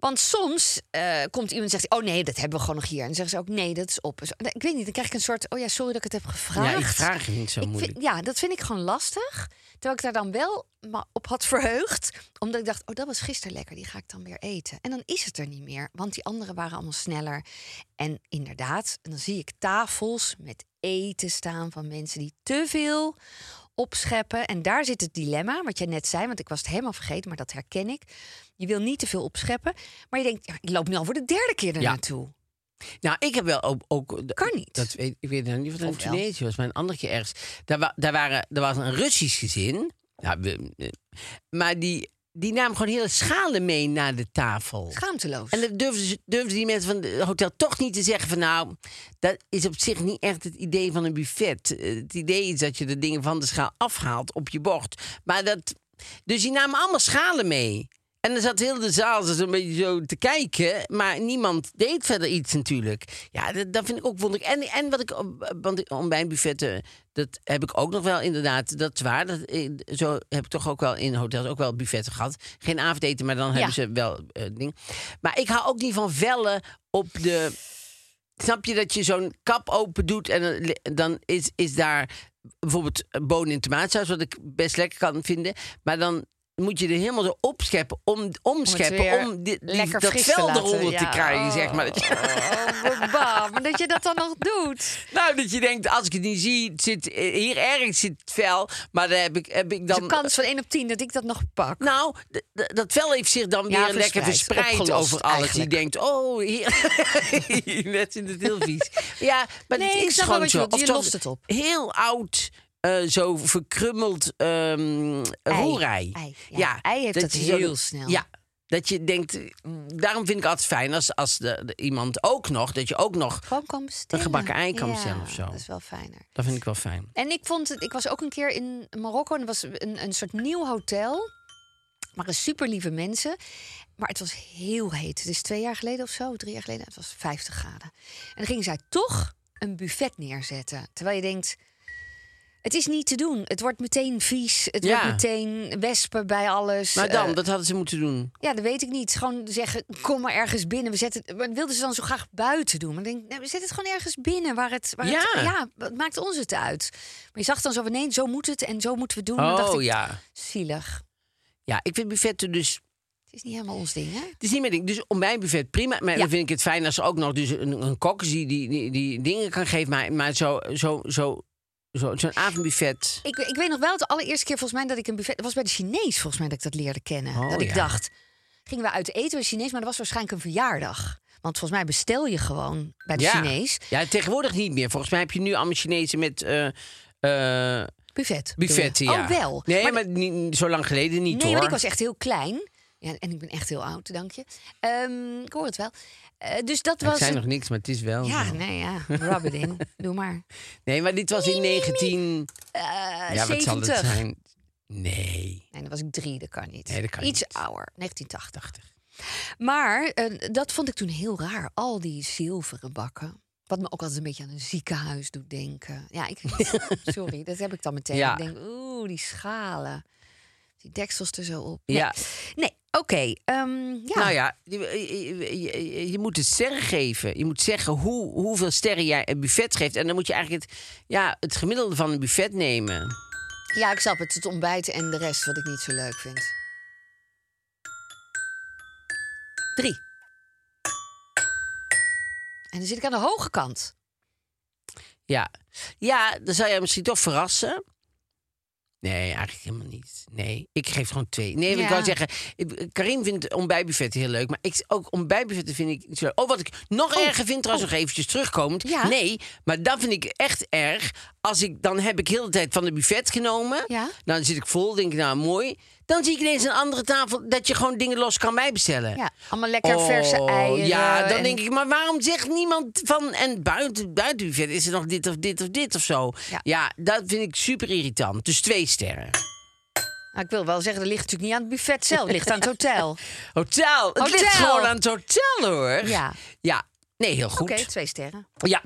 Want soms uh, komt iemand en zegt... oh nee, dat hebben we gewoon nog hier. En dan zeggen ze ook, nee, dat is op. Ik weet niet, dan krijg ik een soort... oh ja, sorry dat ik het heb gevraagd. Ja, ik vraag je niet zo ik moeilijk. Vind, ja, dat vind ik gewoon lastig. Terwijl ik daar dan wel op had verheugd. Omdat ik dacht, oh, dat was gisteren lekker. Die ga ik dan weer eten. En dan is het er niet meer. Want die anderen waren allemaal sneller. En inderdaad, dan zie ik tafels met eten staan... van mensen die te veel opscheppen. En daar zit het dilemma, wat jij net zei... want ik was het helemaal vergeten, maar dat herken ik. Je wil niet te veel opscheppen. Maar je denkt, ja, ik loop nu al voor de derde keer er Ja. naartoe. Nou, ik heb wel ook... ook Kan niet. Dat weet, ik weet niet of het in Of wel? Tunesië was, maar een andere keer ergens. Daar, wa, daar, waren, er was een Russisch gezin. Ja, we, eh, maar die, die namen gewoon hele schalen mee naar de tafel. Schaamteloos. En dan durfden, ze, durfden die mensen van het hotel toch niet te zeggen van... nou, dat is op zich niet echt het idee van een buffet. Eh, Het idee is dat je de dingen van de schaal afhaalt op je bord. Maar dat... Dus die namen allemaal schalen mee. En dan zat heel de zaal zo een beetje zo te kijken. Maar niemand deed verder iets natuurlijk. Ja, dat, dat vind ik ook wonderlijk. En, en wat ik... Want ontbijtbuffetten, dat heb ik ook nog wel inderdaad. Dat is waar. Dat, eh, zo heb ik toch ook wel in hotels ook wel buffetten gehad. Geen avondeten, maar dan hebben ze wel uh, ding. Maar ik hou ook niet van vellen op de... Snap je dat je zo'n kap open doet en dan, dan is, is daar bijvoorbeeld bonen in tomaatsaus, wat ik best lekker kan vinden. Maar dan moet je er helemaal zo opscheppen, om, omscheppen, weer om die, die, lekker dat fris te vel laten. eronder Ja, te krijgen, oh, zeg maar. Dat je, Oh, bam, maar dat je dat dan nog doet. nou, dat je denkt, als ik het niet zie, het zit, hier ergens zit het vel, maar dan heb ik, heb ik dan... Dus een kans van één op tien dat ik dat nog pak. Nou, d- d- dat vel heeft zich dan Ja, weer lekker verspreid, verspreid opgelost over alles. eigenlijk. Die denkt, oh, hier... Net vindt het heel vies. Ja, maar Nee, het ik is snap wel gewoon wat je zo. bedoelt. Je toch lost het op. Heel oud, uh, zo verkrummeld um, roerei. Ei, ja. Ei heeft dat je heel zo- snel. Ja, dat je denkt... Daarom vind ik altijd fijn als, als de, de- iemand ook nog... dat je ook nog... Gewoon kan bestellen. Een gebakken ei kan Ja, bestellen of zo. Dat is wel fijner. Dat vind ik wel fijn. En ik vond het, ik was ook een keer in Marokko en er was een, een soort nieuw hotel. Maar een super lieve mensen. Maar het was heel heet. Het is twee jaar geleden of zo, drie jaar geleden. Het was vijftig graden. En dan gingen zij toch een buffet neerzetten. Terwijl je denkt, het is niet te doen. Het wordt meteen vies. Het Ja. wordt meteen wespen bij alles. Maar dan, Eh, dat hadden ze moeten doen. ja, dat weet ik niet. Gewoon zeggen, kom maar ergens binnen. We zetten het, maar dat wilden ze dan zo graag buiten doen. Maar dan denk ik, nee, we zetten het gewoon ergens binnen. Waar het, waar Ja. het, ja, wat maakt ons het uit? Maar je zag dan zo van, nee, zo moet het en zo moeten we doen. Dan dacht Oh ik, ja. zielig. Ja, ik vind buffetten dus... Het is niet helemaal ons ding, hè? Het is niet meer ding. Dus ontbijtbuffet, prima. Maar Ja. dan vind ik het fijn als er ook nog dus een, een kok is die, die, die, die dingen kan geven. Maar, maar zo, zo, zo, zo, zo'n avondbuffet... Ik, ik weet nog wel, de allereerste keer volgens mij dat ik een buffet... Dat was bij de Chinees volgens mij dat ik dat leerde kennen. Oh, dat ik ja. dacht, gingen we uit eten bij de Chinees... maar dat was waarschijnlijk een verjaardag. Want volgens mij bestel je gewoon bij de ja. Chinees. Ja, tegenwoordig niet meer. Volgens mij heb je nu allemaal Chinezen met... eh eh, Buffet. buffetten, bedoel je? ja. Oh, wel. Nee, Maar maar, niet, zo lang geleden niet, Nee, hoor. want ik was echt heel klein. Ja, en ik ben echt heel oud, dank je. Ehm, ik hoor het wel. Eh, dus dat Ja, ik was... zei het- nog niks, maar het is wel Ja, zo. nee, ja. Rub it in. Doe maar. Nee, maar dit was in negentien... Eh Ja, wat zal het zeventig. zijn? Nee. Nee, dan was ik drie, dat kan niet. Nee, dat kan Iets niet. ouder, negentien tachtig. Maar eh, dat vond ik toen heel raar. Al die zilveren bakken. Wat me ook altijd een beetje aan een ziekenhuis doet denken. Ja, ik, sorry, dat heb ik dan meteen. Ja. Ik denk, oeh, die schalen. Die deksels er zo op. Nee, Ja. nee oké. ehm, ja. Nou ja, je, je, je, je moet het sterren geven. Je moet zeggen hoe, hoeveel sterren jij een buffet geeft. En dan moet je eigenlijk het, ja, het gemiddelde van een buffet nemen. ja, ik snap het. Het ontbijt en de rest wat ik niet zo leuk vind. Drie. En dan zit ik aan de hoge kant. Ja, ja dan zou jij misschien toch verrassen. Nee, eigenlijk helemaal niet. Nee, ik geef gewoon twee. Nee, Ja. ik wou zeggen, ik- Karim vindt ontbijtbuffetten heel leuk. Maar ik, ook ontbijtbuffetten vind ik niet zo leuk. Oh, wat ik nog Oh, erger vind, trouwens nog eventjes terugkomend. Ja. Nee, maar dat vind ik echt erg. Als ik, dan heb ik heel de tijd van de buffet genomen. Ja. Dan zit ik vol, denk ik, nou mooi. Dan zie ik ineens een andere tafel dat je gewoon dingen los kan bijbestellen. Ja, allemaal lekker verse eieren. Ja, dan en- denk ik, maar waarom zegt niemand van... En buiten, buiten buffet is er nog dit of dit of dit of zo. Ja. Ja, dat vind ik super irritant. Dus twee sterren. Nou, ik wil wel zeggen, dat ligt natuurlijk niet aan het buffet zelf. Het ligt aan het hotel. Hotel. Het Hotel. ligt gewoon aan het hotel, hoor. Ja. Ja. Nee, heel goed. Oké, twee sterren. Ja.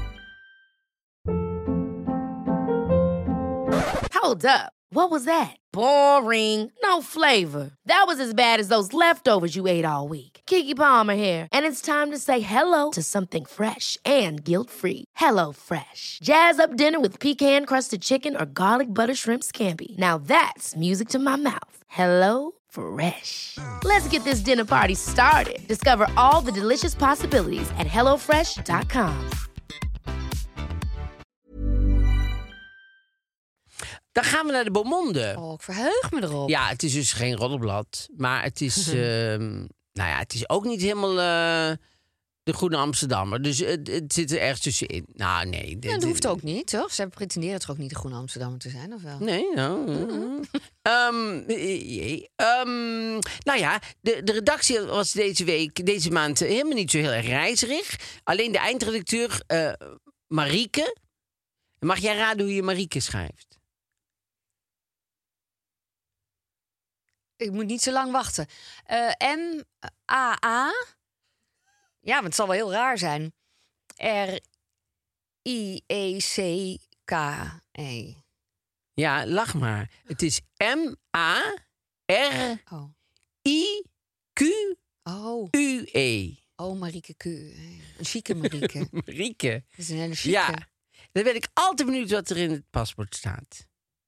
Hold up. What was that? Boring. No flavor. That was as bad as those leftovers you ate all week. Keke Palmer here. And it's time to say hello to something fresh and guilt-free. Hello Fresh. Jazz up dinner with pecan-crusted chicken or garlic butter shrimp scampi. Now that's music to my mouth. Hello Fresh. Let's get this dinner party started. Discover all the delicious possibilities at hello fresh dot com. Dan gaan we naar de Beaumonde. Oh, ik verheug me erop. Ja, het is dus geen roddelblad. Maar het is... uh, nou ja, het is ook niet helemaal uh, de Groene Amsterdammer. Dus het, het zit er ergens tussenin. Nou, nee. Ja, dat hoeft ook niet, toch? Ze pretenderen toch ook niet de Groene Amsterdammer te zijn, of wel? Nee, nou... Mm-hmm. um, jee, um, nou ja, de, de redactie was deze week, deze maand helemaal niet zo heel erg reizerig. Alleen de eindredacteur, uh, Marieke. Mag jij raden hoe je Marieke schrijft? Ik moet niet zo lang wachten. Uh, M A A. Ja, maar het zal wel heel raar zijn. R I E C K E. Ja, lach maar. Het is M A R I Q U E. Oh, Marieke Q. Een chique Marieke. Marieke. Dat is een hele chique. Ja, dan ben ik altijd benieuwd wat er in het paspoort staat.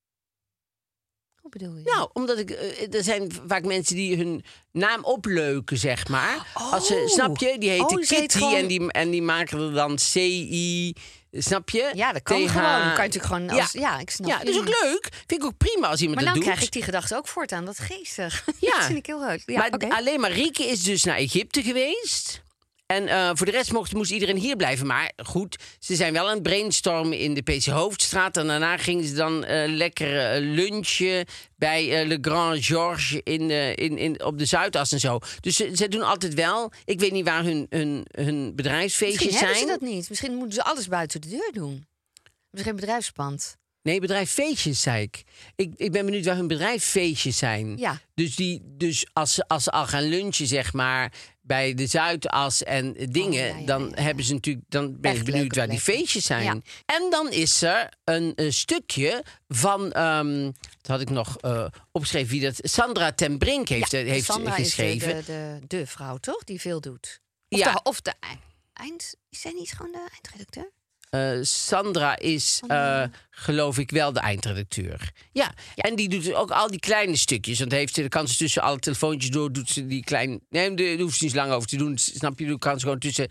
Hoe bedoel je? Nou, omdat ik... Uh, er zijn vaak mensen die hun naam opleuken, zeg maar. Oh. Als ze, snap je? Die heten oh, Kitty heet gewoon... en, die, en die maken er dan C I... Snap je? Ja, dat kan T H... gewoon. Dan kan je natuurlijk gewoon... Als... Ja. ja, ik snap Ja, dat is ook leuk. Vind ik ook prima als iemand maar dat doet. Maar dan krijg ik die gedachte ook voortaan. Dat geestig. Ja. Dat vind ik heel leuk. Ja, maar okay. alleen Marieke is dus naar Egypte geweest. En uh, voor de rest mocht, moest iedereen hier blijven. Maar goed, ze zijn wel aan het brainstormen in de P C Hoofdstraat. En daarna gingen ze dan uh, lekker uh, lunchen bij uh, Le Grand Georges in, uh, in, in, op de Zuidas en zo. Dus ze, ze doen altijd wel... Ik weet niet waar hun, hun, hun bedrijfsfeestjes Misschien zijn. hebben ze dat niet. Misschien moeten ze alles buiten de deur doen. Misschien geen bedrijfspand. Nee, bedrijffeestjes, zei ik. ik. Ik ben benieuwd waar hun bedrijffeestjes zijn. Ja. Dus, die, dus als, ze, als ze al gaan lunchen, zeg maar, bij de Zuidas en dingen... Oh, ja, ja, dan ja, ja. hebben ze natuurlijk... Dan ben Echt ik benieuwd leuke waar die plekken. feestjes zijn. Ja. En dan is er een, een stukje van... Um, dat had ik nog uh, opgeschreven wie dat... Sandra ten Brink heeft, Ja, heeft Sandra geschreven. is de, de, de, de vrouw, toch? Die veel doet. Of Ja. de, of de eind... Is zij niet gewoon de eindredacteur? Uh, Sandra is, uh, geloof ik, wel de eindredacteur. Ja. ja, en die doet ook al die kleine stukjes. Want heeft, dan kan ze tussen alle telefoontjes door... doet ze die klein... Nee, daar hoeft ze niet lang over te doen. Snap je? Dan kan ze gewoon tussen...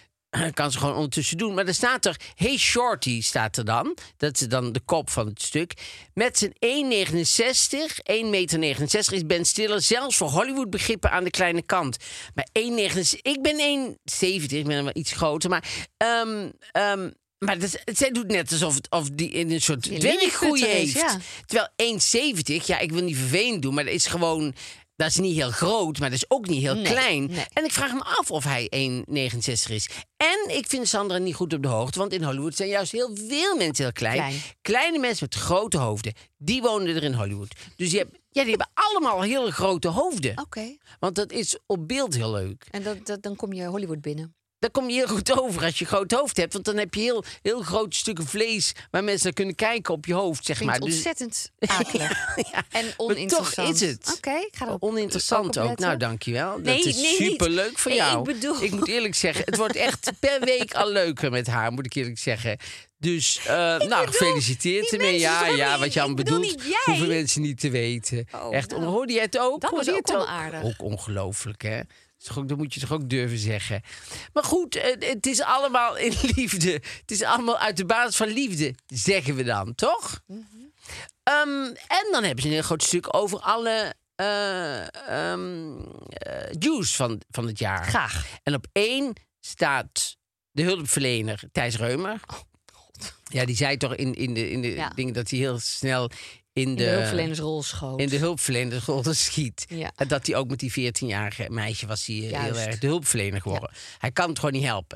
kan ze gewoon ondertussen doen. Maar er staat er... Hey Shorty staat er dan. Dat is dan de kop van het stuk. Met zijn één negenenzestig, één meter negenenzestig is Ben Stiller... zelfs voor Hollywood begrippen aan de kleine kant. Maar één negenenzestig... Ik ben één zeventig, ik ben wel iets groter. Maar... Um, um, Maar dat, zij doet net alsof het, of die in een soort dwerggroei heeft. Ja. Terwijl één zeventig, ja, ik wil niet vervelend doen... maar dat is gewoon... Dat is niet heel groot, maar dat is ook niet heel Nee, klein. nee. En ik vraag me af of hij één negenenzestig is. En ik vind Sandra niet goed op de hoogte... want in Hollywood zijn juist heel veel mensen heel klein. Klein. Kleine mensen met grote hoofden, die wonen er in Hollywood. Dus die hebben, ja, die hebben allemaal heel grote hoofden. Oké. Okay. Want dat is op beeld heel leuk. En dat, dat, dan kom je Hollywood binnen. Daar kom je heel goed over als je een groot hoofd hebt. Want dan heb je heel, heel grote stukken vlees... waar mensen naar kunnen kijken op je hoofd, zeg Vind maar. ik Dus, ontzettend akelig. ja, En oninteressant. Maar toch is het. Oké, okay, ik ga erop oninteressant ook. ook. Op Nou, dankjewel. Dat nee, is nee, superleuk voor nee, jou. Ik, bedoel... ik moet eerlijk zeggen, het wordt echt per week al leuker met haar, moet ik eerlijk zeggen. Dus, uh, nou, bedoel, gefeliciteerd die ermee. mensen Ja, zijn ja, niet- wat je aan ik bedoel bedoelt, niet jij. hoeven mensen niet te weten. Oh, echt, nou. hoorde je het ook? Dat was Hoorde je ook het onaardig. Ook ongelooflijk, hè? Dat is toch ook- Dat moet je toch ook durven zeggen. Maar goed, het, het is allemaal in liefde. Het is allemaal uit de basis van liefde, zeggen we dan, toch? Mm-hmm. Um, en dan hebben ze een heel groot stuk over alle uh, um, uh, Jews van, van het jaar. Graag. En op één staat de hulpverlener Thijs Reumer. Oh, God. Ja, die zei toch in, in de, in de Ja. dingen dat hij heel snel in, In de, de hulpverlenersrol schoot. in de hulpverlenersrol schiet. Ja. En dat hij ook met die veertienjarige meisje was hij Juist. heel erg de hulpverlener geworden. Hij kan het gewoon niet helpen.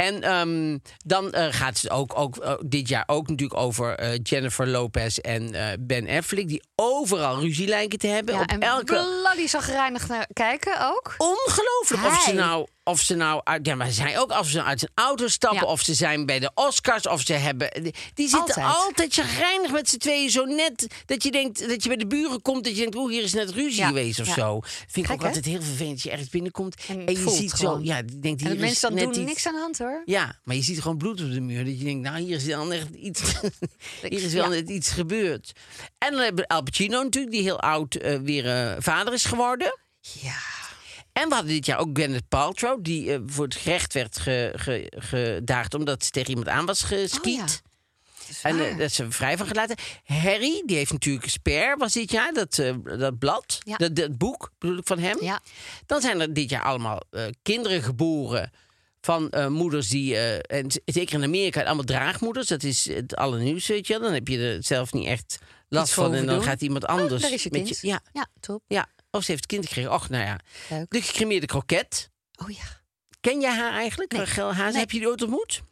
En um, dan uh, gaat het ook, ook uh, dit jaar ook natuurlijk over uh, Jennifer Lopez en uh, Ben Affleck... die overal ruzie lijken te hebben. Ja, op en elke... bloody zagrijnig naar kijken ook. Ongelooflijk. Of ze Hij. nou... Of ze nou uit, ja, maar ze zijn ook als ze uit zijn auto stappen, Ja. of ze zijn bij de Oscars, of ze hebben. Die, die zitten Altijd. altijd chagrijnig met z'n tweeën, zo net dat je denkt dat je bij de buren komt, dat je denkt, oeh, hier is net ruzie Ja. geweest of Ja. zo. Vind ik Gek, ook hè? altijd heel vervelend dat je ergens binnenkomt En en, het je voelt ziet gewoon. zo, ja, je denkt En hier de is mensen dan net doen iets. niks aan de hand, hoor. Ja, maar je ziet gewoon bloed op de muur. Dat je denkt, nou, hier is dan echt iets. Hier is wel Ja. net iets gebeurd. En dan hebben we Al Pacino natuurlijk, die heel oud uh, weer uh, vader is geworden. Ja. En we hadden dit jaar ook Gwyneth Paltrow, die uh, voor het gerecht werd ge, ge, gedaagd omdat ze tegen iemand aan was geskiet. Oh, ja. Dat is En waar. uh, dat is ze vrij van gelaten. Harry, die heeft natuurlijk Spare, was dit jaar, dat, uh, dat blad, Ja. dat, dat boek bedoel ik van hem. Ja. Dan zijn er dit jaar allemaal uh, kinderen geboren van uh, moeders die, uh, en z- zeker in Amerika, allemaal draagmoeders. Dat is het allernieuws, weet je wel. Dan heb je er zelf niet echt last Iets van voor en dan doen. gaat iemand Oh, anders. daar is je met kind. je, ja, Ja, top. ja, of ze heeft het kind gekregen. Och, nou ja. Leuk. De gecremeerde kroket. Oh ja. Ken jij haar eigenlijk? Nee. Rachel Hazen, Nee. heb je die ooit ontmoet?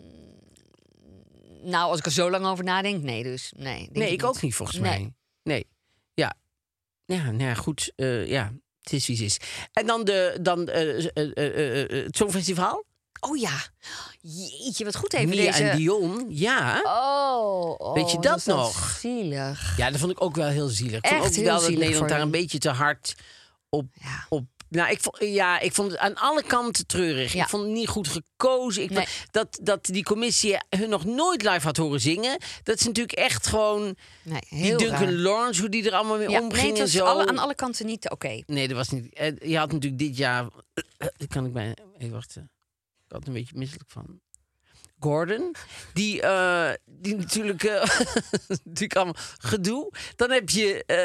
Nou, als ik er zo lang over nadenk, nee dus. Nee, denk Nee, ik niet. ook niet, volgens Nee. mij. Nee. Ja. Ja, nou ja, goed. uh, ja, het is wie het is. En dan, de, dan uh, uh, uh, uh, uh, het Songfestival. Oh ja. Jeetje, wat goed even Mia deze... en Dion. Ja. Oh, oh, Weet je dat was dat nog? zielig. Ja, dat vond ik ook wel heel zielig. Ik vond Echt ook heel wel dat zielig Nederland voor daar een hem. beetje te hard op... Ja. op nou, ik vond, ja, ik vond het aan alle kanten treurig. Ja. Ik vond het niet goed gekozen. Ik Nee. vond dat, dat die commissie hun nog nooit live had horen zingen. Dat is natuurlijk echt gewoon... Nee, Die heel Duncan raar. Lawrence, hoe die er allemaal mee Ja, omging nee, het en was zo. alle, aan alle kanten niet oké. Nee, dat was niet. eh, Je had natuurlijk dit jaar. Kan ik bijna. Even wachten. Ik had er een beetje misselijk van. Gordon, die, uh, die natuurlijk, uh, natuurlijk allemaal gedoe. Dan heb je. Uh,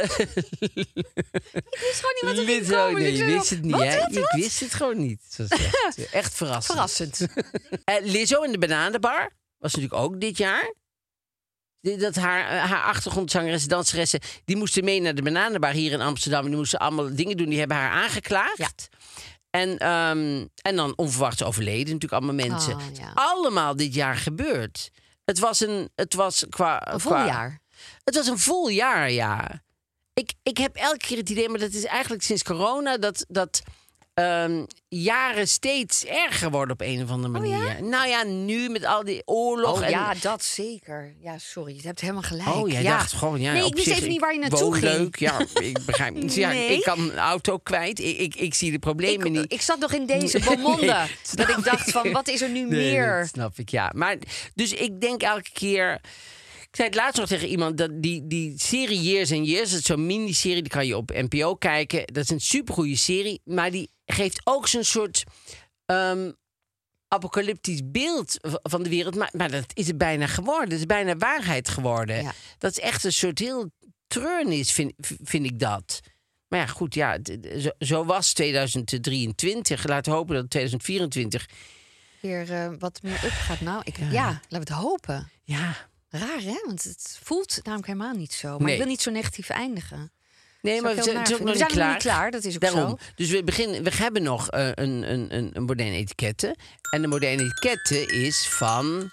Ik wist gewoon niet wat er ging Lizzo. komen. Nee, Ik je zei, wist het niet, wat, hè? wat, Ik wat? wist het gewoon niet. Zo echt, echt verrassend. Verrassend. Uh, Lizzo in de Bananenbar was natuurlijk ook dit jaar. Die- Dat haar, uh, haar achtergrondzangeressen, danseressen, die moesten mee naar de Bananenbar hier in Amsterdam. En die moesten allemaal dingen doen. Die hebben haar aangeklaagd. Ja. En, um, en dan onverwachts overleden natuurlijk allemaal mensen. Oh, Het is ja. allemaal dit jaar gebeurd. Het was een, het was qua, Een vol qua- jaar. Het was een vol jaar, ja. Ik, ik heb elke keer het idee, maar dat is eigenlijk sinds corona, dat, dat um, jaren steeds erger worden op een of andere manier. Oh ja? Nou ja, nu met al die oorlog. Oh en, ja, dat zeker. Ja, sorry, je hebt helemaal gelijk. Oh, jij ja. dacht gewoon, ja, Nee, op ik wist zich, even niet ik waar je naartoe woon ging. leuk. Ja, ik begrijp niet. Ja, Nee. ik kan een auto kwijt. Ik, ik, ik zie de problemen Ik, niet. ik zat nog in deze Beaumonde. Nee, dat snap ik dacht ik. van, wat is er nu Nee, meer? dat snap ik, ja. Maar, dus ik denk elke keer... Ik zei het laatst nog tegen iemand, dat die, die serie Years and Years, dat is zo'n miniserie, die kan je op N P O kijken. Dat is een supergoeie serie, maar die geeft ook zo'n soort um, apocalyptisch beeld v- van de wereld. Maar, maar dat is het bijna geworden. Het is bijna waarheid geworden. Ja. Dat is echt een soort heel treurnis, vind, vind ik dat. Maar ja, goed, ja, d- d- zo, zo was tweeduizend drieëntwintig. Laten we hopen dat tweeduizend vierentwintig... Weer uh, wat meer up gaat nou. Ik, ja. ja, laten we het hopen. Ja, Raar, hè? Want het voelt namelijk helemaal niet zo. Maar Nee. ik wil niet zo negatief eindigen. nee, Zou maar ik we heel zijn, het naar is ook nog vinden. niet We zijn klaar. nog niet klaar, dat is ook Daarom. zo. Dus we, beginnen, we hebben nog uh, een, een, een, een moderne etikette. En de moderne etikette is van...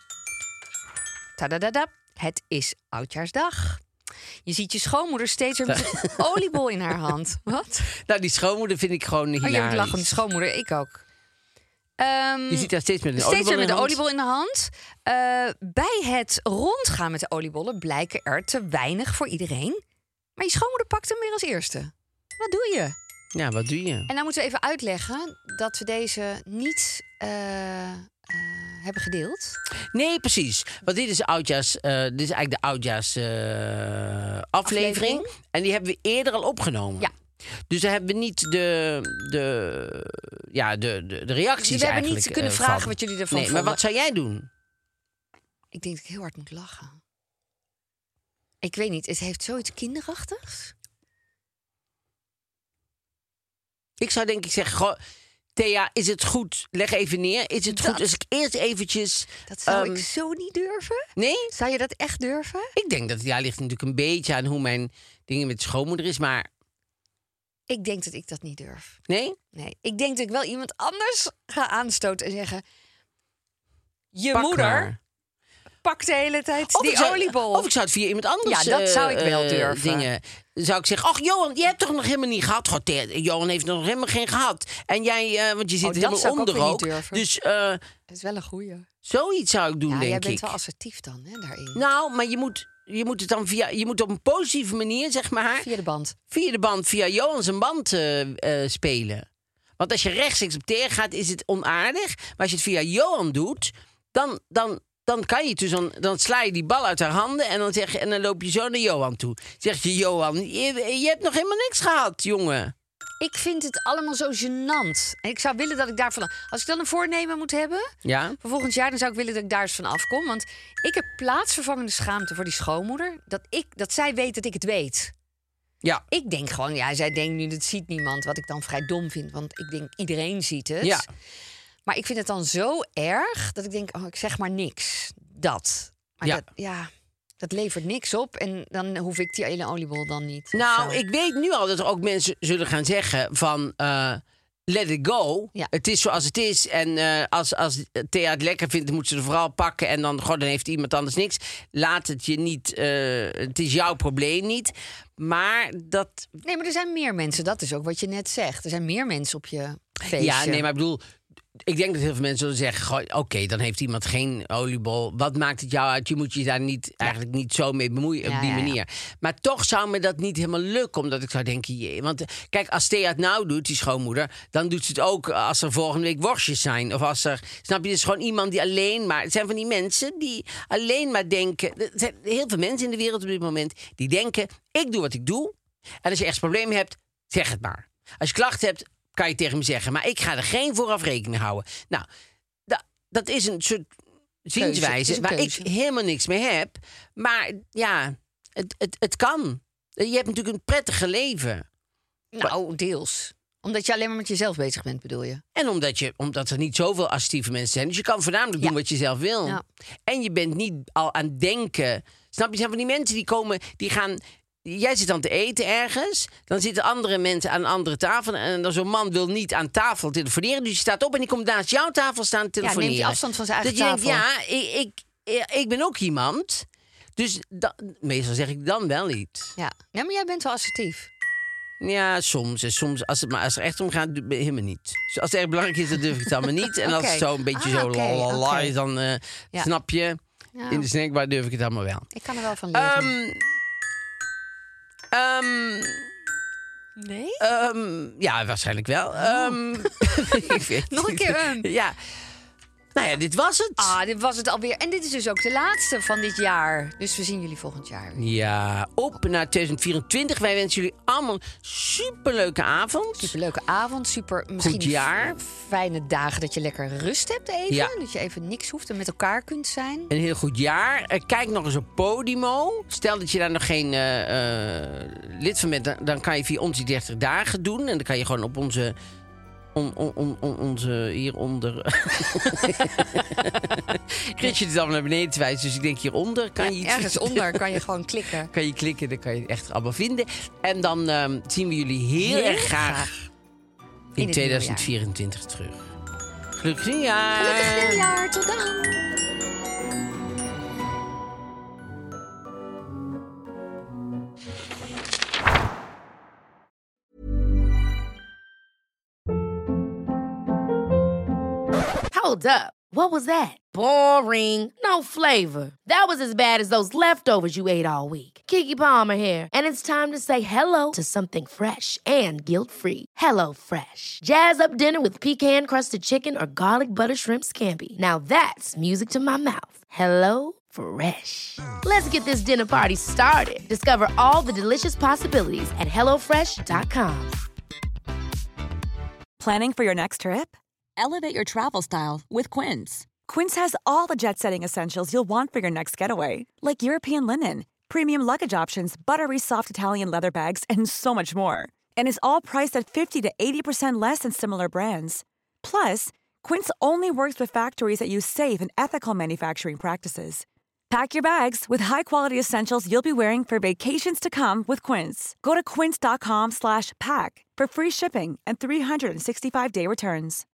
Tadadada. Het is Oudjaarsdag. Je ziet je schoonmoeder steeds weer met een oliebol in haar hand. Wat? Nou, die schoonmoeder vind ik gewoon Oh, je hilarisch. hebt lachende schoonmoeder, ik ook. Ehm, Je ziet haar steeds met een steeds oliebol weer met in de de hand. oliebol in de hand. Uh, bij het rondgaan met de oliebollen blijken er te weinig voor iedereen. Maar je schoonmoeder pakt hem weer als eerste. Wat doe je? Ja, wat doe je? En nou moeten we even uitleggen dat we deze niet uh, uh, hebben gedeeld. Nee, precies. Want dit is, oudjaars, uh, dit is eigenlijk de oudjaars uh, aflevering. Aflevering. En die hebben we eerder al opgenomen. Ja. Dus daar hebben we niet de, de, ja, de, de, de reacties We hebben eigenlijk niet kunnen uh, vragen van. wat jullie ervan Nee, maar vonden. wat zou jij doen? Ik denk dat ik heel hard moet lachen. Ik weet niet, het heeft zoiets kinderachtigs. Ik zou denk ik zeggen, goh, Thea, is het goed? Leg even neer. Is het Dat- goed als ik eerst eventjes... Dat zou um, ik zo niet durven. Nee? Zou je dat echt durven? Ik denk dat het ja, ligt natuurlijk een beetje aan hoe mijn dingen met schoonmoeder is, maar Ik denk dat ik dat niet durf. nee? Nee, ik denk dat ik wel iemand anders ga aanstoten en zeggen... Je Pak moeder haar. pakt de hele tijd Of die ik zou- oliebol. Of ik zou het via iemand anders Ja, dat zou ik eh, wel eh, durven. Dingen. Dan zou ik zeggen, ach Johan, je hebt toch nog helemaal niet gehad? God, eh, Johan heeft nog helemaal geen gehad. En jij, eh, want je zit Oh, er dat helemaal zou ik ook onder weer ook. niet durven. Dus eh, Dat is wel een goeie. zoiets zou ik doen, Ja, denk jij bent ik. wel assertief dan, hè, daarin. Nou, maar je moet, je moet het dan via, je moet op een positieve manier, zeg maar, Via de band. via de band, via Johan zijn band eh, eh, spelen. Want als je rechtstreeks op teer gaat, is het onaardig. Maar als je het via Johan doet, dan, dan, dan kan je het dus dan, dan sla je die bal uit haar handen en dan zeg je, en dan loop je zo naar Johan toe. Zeg je, Johan, je, je hebt nog helemaal niks gehad, jongen. Ik vind het allemaal zo gênant. En ik zou willen dat ik daarvan... Als ik dan een voornemen moet hebben Ja? voor volgend jaar... dan zou ik willen dat ik daar eens van afkom. Want ik heb plaatsvervangende schaamte voor die schoonmoeder. Dat, ik, dat zij weet dat ik het weet. Ja. Ik denk gewoon, ja, zij denkt nu, dat ziet niemand. Wat ik dan vrij dom vind. Want ik denk, iedereen ziet het. Ja. Maar ik vind het dan zo erg dat ik denk, oh, ik zeg maar niks. Dat. Maar Ja. dat, ja, dat levert niks op. En dan hoef ik die hele oliebol dan niet. of Nou, zo. ik weet nu al dat er ook mensen zullen gaan zeggen van... eh, let it go. Ja. Het is zoals het is. En eh, als, als Thea het lekker vindt, dan moet ze er vooral pakken. En dan, goh, dan heeft iemand anders niks. Laat het je niet... eh, het is jouw probleem niet. Maar dat... Nee, maar er zijn meer mensen. Dat is ook wat je net zegt. Er zijn meer mensen op je feestje. Ja, nee, maar ik bedoel... Ik denk dat heel veel mensen zullen zeggen... goh, oké, dan heeft iemand geen oliebol. Wat maakt het jou uit? Je moet je daar niet, eigenlijk niet zo mee bemoeien Ja, op die ja, ja. manier. Maar toch zou me dat niet helemaal lukken. Omdat ik zou denken... Jee, want eh, kijk, als Thea het nou doet, die schoonmoeder... dan doet ze het ook als er volgende week worstjes zijn. Of als er... Snap je, het is gewoon iemand die alleen maar... Het zijn van die mensen die alleen maar denken... Er zijn heel veel mensen in de wereld op dit moment... die denken, ik doe wat ik doe. En als je echt problemen hebt, zeg het maar. Als je klachten hebt... kan je tegen me zeggen, maar ik ga er geen vooraf rekening houden. Nou, da, dat is een soort zienswijze Het is een waar keuze. ik helemaal niks mee heb. Maar ja, het, het, het kan. Je hebt natuurlijk een prettige leven. Nou, deels. Omdat je alleen maar met jezelf bezig bent, bedoel je? En omdat, je, omdat er niet zoveel assertieve mensen zijn. Dus je kan voornamelijk doen Ja. wat je zelf wil. Ja. En je bent niet al aan het denken. Snap je? Er zijn van die mensen die komen, die gaan... Jij zit dan te eten ergens. Dan zitten andere mensen aan een andere tafel. En dan zo'n man wil niet aan tafel telefoneren. Dus je staat op en die komt naast jouw tafel staan telefoneren. neemt hij afstand van zijn eigen dat je tafel. denkt, ja, ik, ik, ik ben ook iemand. Dus da- meestal zeg ik dan wel iets. Ja. Nee, maar jij bent wel assertief. Ja, soms. En soms als het, maar als het er echt om gaat, doe- helemaal niet. Dus als het erg belangrijk is, dan durf ik het allemaal niet. En als Oké. het zo een beetje Ah, zo oké, lalala oké. is, dan eh, Ja. snap je. Ja. In de snackbar durf ik het allemaal wel. Ik kan er wel van leren. Ehm ehm, nee? ehm, ja, waarschijnlijk wel. Ehm, ik weet Nog een niet. keer een. Ja. Nou ja, dit was het. Ah, dit was het alweer. En dit is dus ook de laatste van dit jaar. Dus we zien jullie volgend jaar weer. Ja, op naar twintig vierentwintig. Wij wensen jullie allemaal een superleuke avond. Superleuke avond, super misschien Goed jaar. f- fijne dagen dat je lekker rust hebt even. Ja. Dat je even niks hoeft en met elkaar kunt zijn. Een heel goed jaar. Eh, kijk nog eens op Podimo. Stel dat je daar nog geen eh, eh, lid van bent, dan, dan kan je via ons die dertig dagen doen. En dan kan je gewoon op onze... On, on, on, on- onze hieronder. Chrisje het allemaal naar beneden te wijzen. Dus ik denk hieronder kan je Ja, iets ergens onder kan je gewoon klikken. kan je klikken, dan kan je het echt allemaal vinden. En dan ehm, zien we jullie heel, Heel erg graag, graag. in het twintig vierentwintig terug. Gelukkig nieuwjaar! Gelukkig nieuwjaar, tot dan! Hold up. What was that? Boring. No flavor. That was as bad as those leftovers you ate all week. Keke Palmer here, and it's time to say hello to something fresh and guilt-free. Hello Fresh. Jazz up dinner with pecan-crusted chicken or garlic butter shrimp scampi. Now that's music to my mouth. Hello Fresh. Let's get this dinner party started. Discover all the delicious possibilities at hello fresh dot com. Planning for your next trip? Elevate your travel style with Quince. Quince has all the jet-setting essentials you'll want for your next getaway, like European linen, premium luggage options, buttery soft Italian leather bags, and so much more. And is all priced at fifty to eighty percent less than similar brands. Plus, Quince only works with factories that use safe and ethical manufacturing practices. Pack your bags with high-quality essentials you'll be wearing for vacations to come with Quince. Go to quince dot com slash pack for free shipping and three sixty-five day returns.